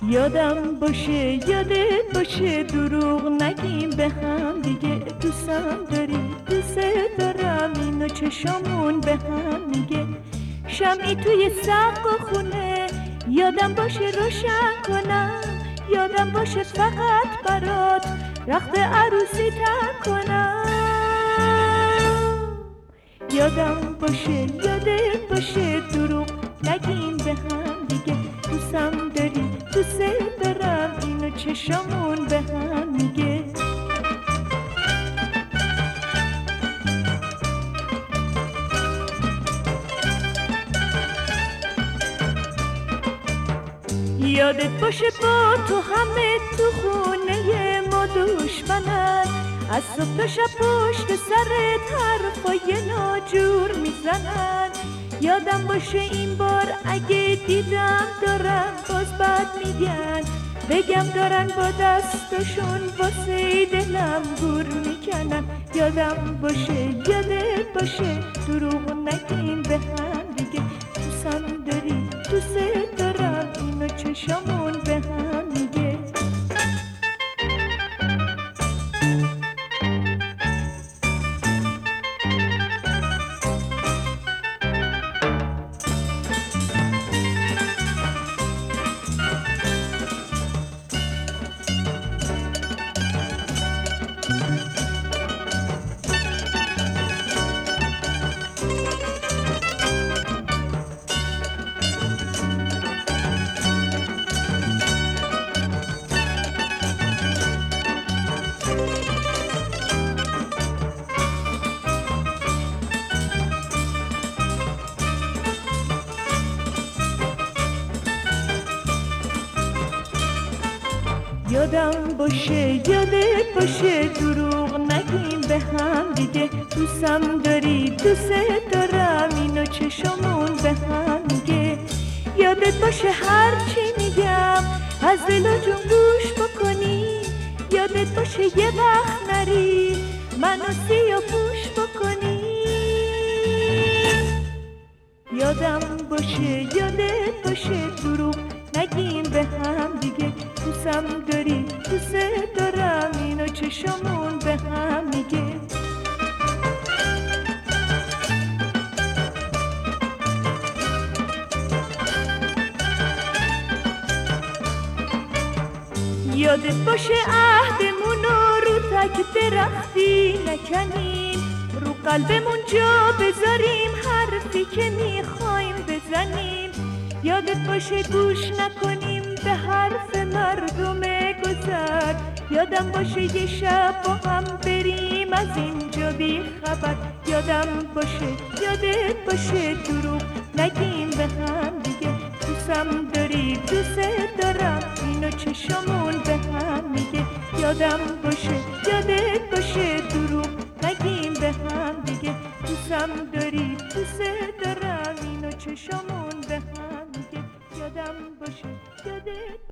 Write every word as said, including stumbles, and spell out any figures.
یادم باشه یادت باشه دروغ نگیم به هم دیگه، دوستم داری دوست دارم، اینو چشامون به هم میگه. شمعی توی سقف و خونه یادم باشه روشن کنم، یادم باشه فقط برات رخت عروسی تن کنم. یادم باشه یادت باشه دروغ نگیم به هم دیگه، دوستم داری دوست دارم، اینو چشامون به هم میگه. یادت باشه با تو همه تو خونه ما دشمنن، از صبح تا شب پشت سرت حرفای ناجور میزنن. یادم باشه این بار اگه دیدم دارن باز بد میگن، بگم دارن با دستشون واسه دلم گور میکنن. یادم باشه یادت باشه دروغ نگیم به هم دیگه، دوستم داری دوست دارم، اینو چشامون به هم میگه. یادم باشه یادت باشه دروغ نگیم به هم دیگه، دوستم داری دوست دارم، اینو چشامون به هم میگه. یادت باشه هر چی میگم از دل و جون گوش بکنی، یادت باشه یه وقت نری منو سیاه پوش بکنی. یادم باشه یادت باشه دروغ نگیم به هم دیگه، دوستم داری دوست دارم، اینو چشامون به هم میگه. یادت باشه عهدمونو رو تک درختی نکنیم، رو قلبمون جا بذاریم حرفی که میخوایم بزنیم. یادت باشه گوش نکنیم به حرف مردم گذر، یادم باشه یه شب با هم بریم از اینجا بی خبر. یادم باشه یادت باشه دروغ نگیم به هم دیگه، دوستم داری دوست دارم، اینو چشامون به هم میگه. یادم باشه یادت باشه دروغ نگیم به هم دیگه، دوستم داری دوست دارم، اینو چشامون به هم میگه. یادم باشه یادت